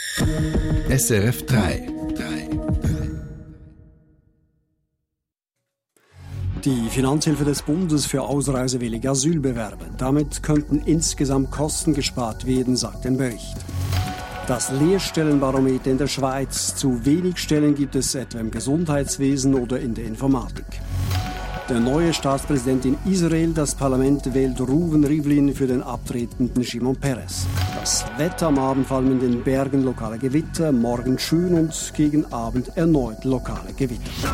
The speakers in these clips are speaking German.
SRF 3. Die Finanzhilfe des Bundes für ausreisewillige Asylbewerber. Damit könnten insgesamt Kosten gespart werden, sagt ein Bericht. Das Lehrstellenbarometer in der Schweiz. Zu wenig Stellen gibt es etwa im Gesundheitswesen oder in der Informatik. Der neue Staatspräsident in Israel, das Parlament wählt Reuven Rivlin für den abtretenden Shimon Peres. Das Wetter: am Abend fallen in den Bergen lokale Gewitter, morgen schön und gegen Abend erneut lokale Gewitter.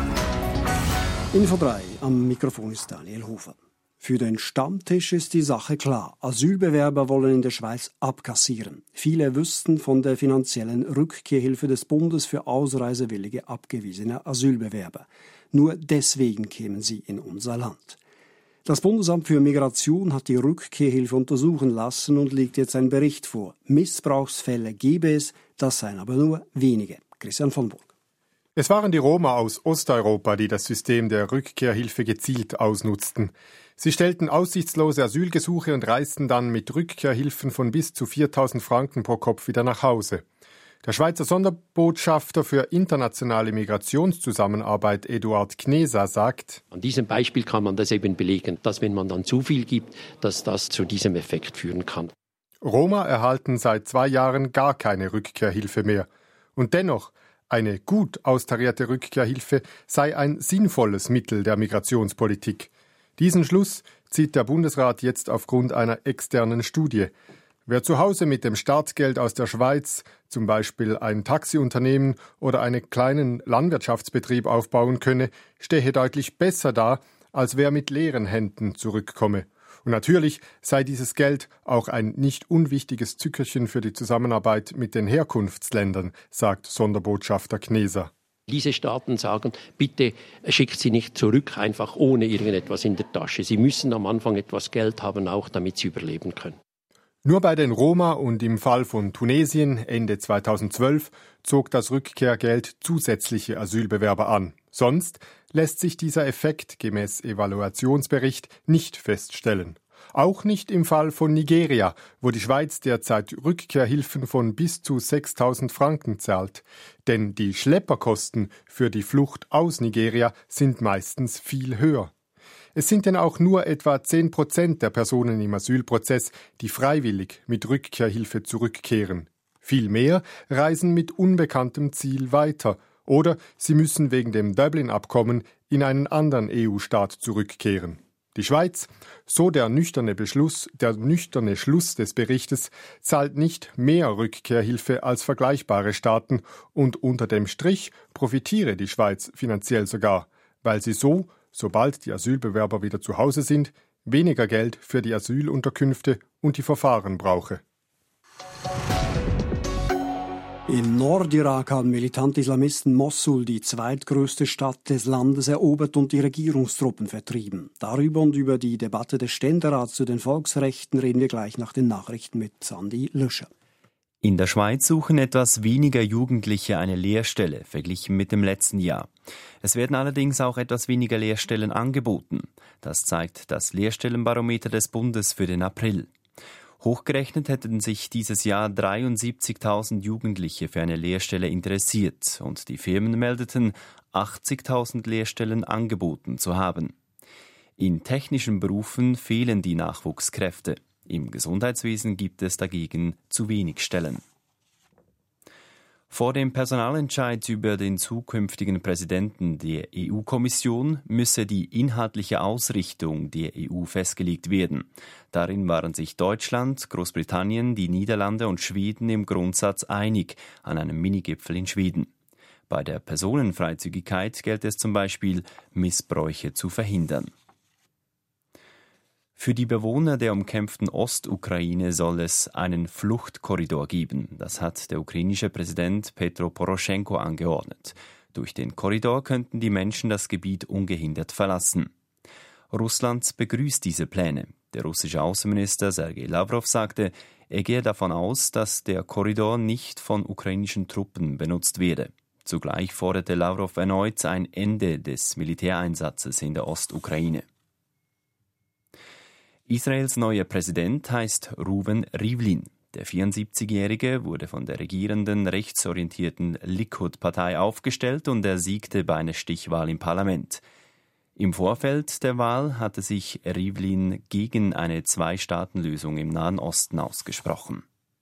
Info 3, am Mikrofon ist Daniel Hofer. Für den Stammtisch ist die Sache klar. Asylbewerber wollen in der Schweiz abkassieren. Viele wüssten von der finanziellen Rückkehrhilfe des Bundes für ausreisewillige abgewiesene Asylbewerber. Nur deswegen kämen sie in unser Land. Das Bundesamt für Migration hat die Rückkehrhilfe untersuchen lassen und legt jetzt einen Bericht vor. Missbrauchsfälle gebe es, das seien aber nur wenige. Christian von Burg. Es waren die Roma aus Osteuropa, die das System der Rückkehrhilfe gezielt ausnutzten. Sie stellten aussichtslose Asylgesuche und reisten dann mit Rückkehrhilfen von bis zu 4.000 Franken pro Kopf wieder nach Hause. Der Schweizer Sonderbotschafter für internationale Migrationszusammenarbeit Eduard Kneser sagt: An diesem Beispiel kann man das eben belegen, dass wenn man dann zu viel gibt, dass das zu diesem Effekt führen kann. Roma erhalten seit 2 Jahren gar keine Rückkehrhilfe mehr. Und dennoch, eine gut austarierte Rückkehrhilfe sei ein sinnvolles Mittel der Migrationspolitik. Diesen Schluss zieht der Bundesrat jetzt aufgrund einer externen Studie. Wer zu Hause mit dem Staatsgeld aus der Schweiz zum Beispiel ein Taxiunternehmen oder einen kleinen Landwirtschaftsbetrieb aufbauen könne, stehe deutlich besser da, als wer mit leeren Händen zurückkomme. Und natürlich sei dieses Geld auch ein nicht unwichtiges Zückerchen für die Zusammenarbeit mit den Herkunftsländern, sagt Sonderbotschafter Kneser. Diese Staaten sagen, bitte schickt sie nicht zurück, einfach ohne irgendetwas in der Tasche. Sie müssen am Anfang etwas Geld haben, auch damit sie überleben können. Nur bei den Roma und im Fall von Tunesien Ende 2012 zog das Rückkehrgeld zusätzliche Asylbewerber an. Sonst lässt sich dieser Effekt gemäß Evaluationsbericht nicht feststellen. Auch nicht im Fall von Nigeria, wo die Schweiz derzeit Rückkehrhilfen von bis zu 6.000 Franken zahlt. Denn die Schlepperkosten für die Flucht aus Nigeria sind meistens viel höher. Es sind denn auch nur etwa 10% der Personen im Asylprozess, die freiwillig mit Rückkehrhilfe zurückkehren. Viel mehr reisen mit unbekanntem Ziel weiter oder sie müssen wegen dem Dublin-Abkommen in einen anderen EU-Staat zurückkehren. Die Schweiz, so der nüchterne Schluss des Berichtes, zahlt nicht mehr Rückkehrhilfe als vergleichbare Staaten und unter dem Strich profitiere die Schweiz finanziell sogar, weil sie so, sobald die Asylbewerber wieder zu Hause sind, weniger Geld für die Asylunterkünfte und die Verfahren brauche. Im Nordirak haben militante Islamisten Mossul, die zweitgrößte Stadt des Landes, erobert und die Regierungstruppen vertrieben. Darüber und über die Debatte des Ständerats zu den Volksrechten reden wir gleich nach den Nachrichten mit Sandy Löscher. In der Schweiz suchen etwas weniger Jugendliche eine Lehrstelle, verglichen mit dem letzten Jahr. Es werden allerdings auch etwas weniger Lehrstellen angeboten. Das zeigt das Lehrstellenbarometer des Bundes für den April. Hochgerechnet hätten sich dieses Jahr 73.000 Jugendliche für eine Lehrstelle interessiert und die Firmen meldeten, 80.000 Lehrstellen angeboten zu haben. In technischen Berufen fehlen die Nachwuchskräfte. Im Gesundheitswesen gibt es dagegen zu wenig Stellen. Vor dem Personalentscheid über den zukünftigen Präsidenten der EU-Kommission müsse die inhaltliche Ausrichtung der EU festgelegt werden. Darin waren sich Deutschland, Großbritannien, die Niederlande und Schweden im Grundsatz einig an einem Minigipfel in Schweden. Bei der Personenfreizügigkeit gilt es zum Beispiel, Missbräuche zu verhindern. Für die Bewohner der umkämpften Ostukraine soll es einen Fluchtkorridor geben. Das hat der ukrainische Präsident Petro Poroschenko angeordnet. Durch den Korridor könnten die Menschen das Gebiet ungehindert verlassen. Russland begrüßt diese Pläne. Der russische Außenminister Sergei Lavrov sagte, er gehe davon aus, dass der Korridor nicht von ukrainischen Truppen benutzt werde. Zugleich forderte Lavrov erneut ein Ende des Militäreinsatzes in der Ostukraine. Israels neuer Präsident heißt Reuven Rivlin. Der 74-Jährige wurde von der regierenden rechtsorientierten Likud-Partei aufgestellt und er siegte bei einer Stichwahl im Parlament. Im Vorfeld der Wahl hatte sich Rivlin gegen eine Zwei-Staaten-Lösung im Nahen Osten ausgesprochen.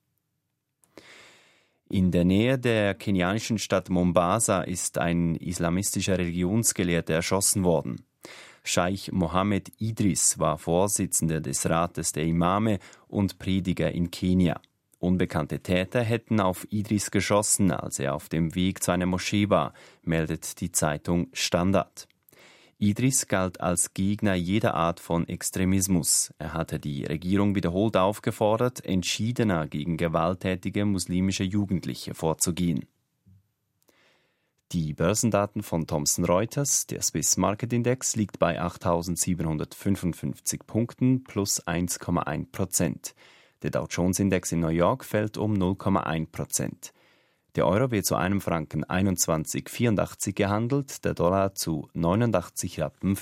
In der Nähe der kenianischen Stadt Mombasa ist ein islamistischer Religionsgelehrter erschossen worden. Scheich Mohammed Idris war Vorsitzender des Rates der Imame und Prediger in Kenia. Unbekannte Täter hätten auf Idris geschossen, als er auf dem Weg zu einer Moschee war, meldet die Zeitung Standard. Idris galt als Gegner jeder Art von Extremismus. Er hatte die Regierung wiederholt aufgefordert, entschiedener gegen gewalttätige muslimische Jugendliche vorzugehen. Die Börsendaten von Thomson Reuters, der Swiss Market Index, liegt bei 8.755 Punkten plus 1,1%. Der Dow Jones Index in New York fällt um 0,1%. Der Euro wird zu einem Franken 21,84 gehandelt, der Dollar zu 89,95 Rappen.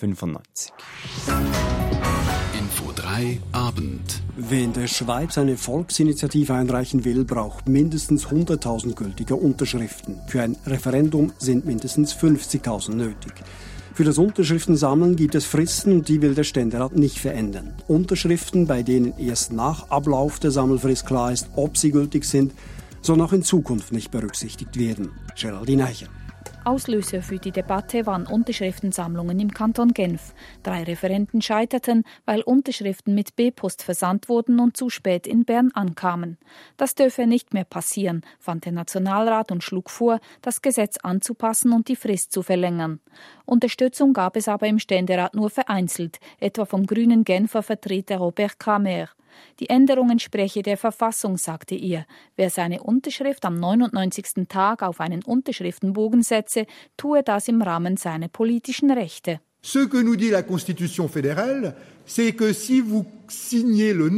Info 3 Abend. Wer in der Schweiz eine Volksinitiative einreichen will, braucht mindestens 100.000 gültige Unterschriften. Für ein Referendum sind mindestens 50.000 nötig. Für das Unterschriftensammeln gibt es Fristen und die will der Ständerat nicht verändern. Unterschriften, bei denen erst nach Ablauf der Sammelfrist klar ist, ob sie gültig sind, sollen auch in Zukunft nicht berücksichtigt werden. Geraldine Eicher. Auslöser für die Debatte waren Unterschriftensammlungen im Kanton Genf. 3 Referenden scheiterten, weil Unterschriften mit B-Post versandt wurden und zu spät in Bern ankamen. Das dürfe nicht mehr passieren, fand der Nationalrat und schlug vor, das Gesetz anzupassen und die Frist zu verlängern. Unterstützung gab es aber im Ständerat nur vereinzelt, etwa vom grünen Genfer Vertreter Robert Kramer. Die Änderung entspreche der Verfassung, sagte er. Wer seine Unterschrift am 99. Tag auf einen Unterschriftenbogen setze, tue das im Rahmen seiner politischen Rechte. Ce que nous dit la Constitution fédérale, c'est que si vous signez le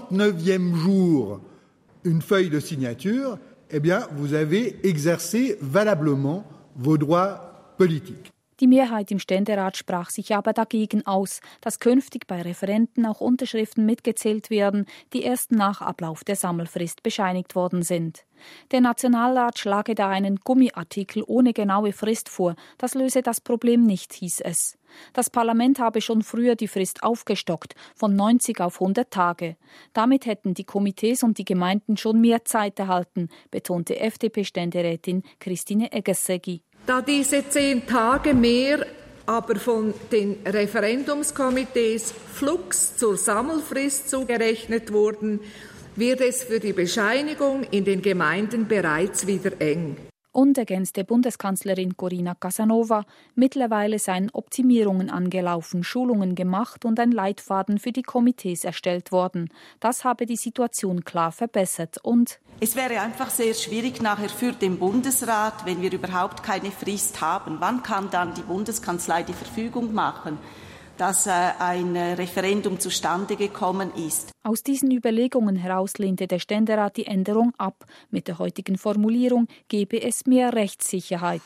99e jour une feuille de signature, eh bien, vous avez exercé valablement vos droits politiques. Die Mehrheit im Ständerat sprach sich aber dagegen aus, dass künftig bei Referenden auch Unterschriften mitgezählt werden, die erst nach Ablauf der Sammelfrist bescheinigt worden sind. Der Nationalrat schlage da einen Gummiartikel ohne genaue Frist vor. Das löse das Problem nicht, hieß es. Das Parlament habe schon früher die Frist aufgestockt, von 90 auf 100 Tage. Damit hätten die Komitees und die Gemeinden schon mehr Zeit erhalten, betonte FDP-Ständerätin Christine Eggersägi. Da diese 10 Tage mehr aber von den Referendumskomitees flugs zur Sammelfrist zugerechnet wurden, wird es für die Bescheinigung in den Gemeinden bereits wieder eng. Und ergänzte Bundeskanzlerin Corina Casanova, mittlerweile seien Optimierungen angelaufen, Schulungen gemacht und ein Leitfaden für die Komitees erstellt worden. Das habe die Situation klar verbessert und es wäre einfach sehr schwierig nachher für den Bundesrat, wenn wir überhaupt keine Frist haben. Wann kann dann die Bundeskanzlei die Verfügung machen, dass ein Referendum zustande gekommen ist? Aus diesen Überlegungen heraus lehnte der Ständerat die Änderung ab. Mit der heutigen Formulierung gebe es mehr Rechtssicherheit.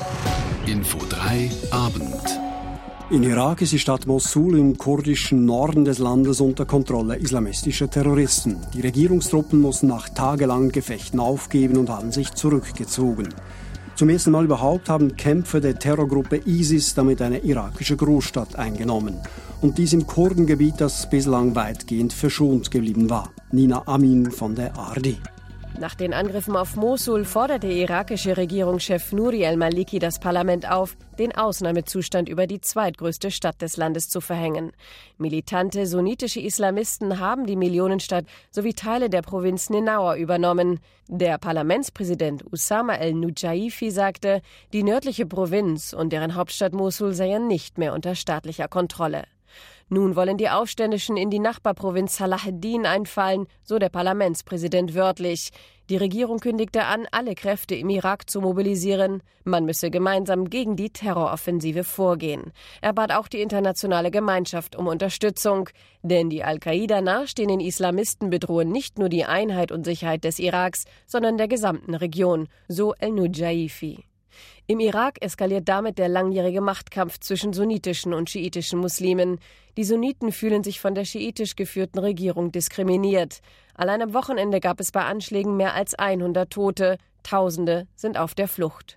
Info 3 Abend. In Irak ist die Stadt Mosul im kurdischen Norden des Landes unter Kontrolle islamistischer Terroristen. Die Regierungstruppen mussten nach tagelangen Gefechten aufgeben und haben sich zurückgezogen. Zum ersten Mal überhaupt haben Kämpfer der Terrorgruppe ISIS damit eine irakische Großstadt eingenommen. Und dies im Kurdengebiet, das bislang weitgehend verschont geblieben war. Nina Amin von der ARD. Nach den Angriffen auf Mosul fordert der irakische Regierungschef Nouri al-Maliki das Parlament auf, den Ausnahmezustand über die zweitgrößte Stadt des Landes zu verhängen. Militante sunnitische Islamisten haben die Millionenstadt sowie Teile der Provinz Nenaua übernommen. Der Parlamentspräsident Usama el-Nujaifi sagte, die nördliche Provinz und deren Hauptstadt Mosul seien nicht mehr unter staatlicher Kontrolle. Nun wollen die Aufständischen in die Nachbarprovinz Salaheddin einfallen, so der Parlamentspräsident wörtlich. Die Regierung kündigte an, alle Kräfte im Irak zu mobilisieren. Man müsse gemeinsam gegen die Terroroffensive vorgehen. Er bat auch die internationale Gemeinschaft um Unterstützung. Denn die Al-Qaida nahestehenden Islamisten bedrohen nicht nur die Einheit und Sicherheit des Iraks, sondern der gesamten Region, so el-Nujaifi. Im Irak eskaliert damit der langjährige Machtkampf zwischen sunnitischen und schiitischen Muslimen. Die Sunniten fühlen sich von der schiitisch geführten Regierung diskriminiert. Allein am Wochenende gab es bei Anschlägen mehr als 100 Tote. Tausende sind auf der Flucht.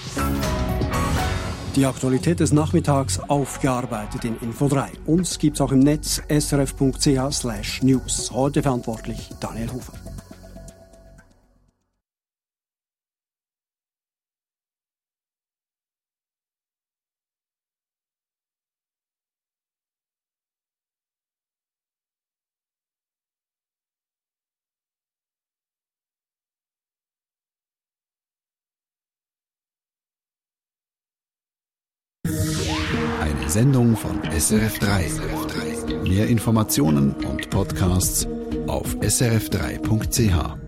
Die Aktualität des Nachmittags aufgearbeitet in Info 3. Uns gibt's auch im Netz srf.ch/news. Heute verantwortlich Daniel Hofer. Eine Sendung von SRF 3. Mehr Informationen und Podcasts auf srf3.ch.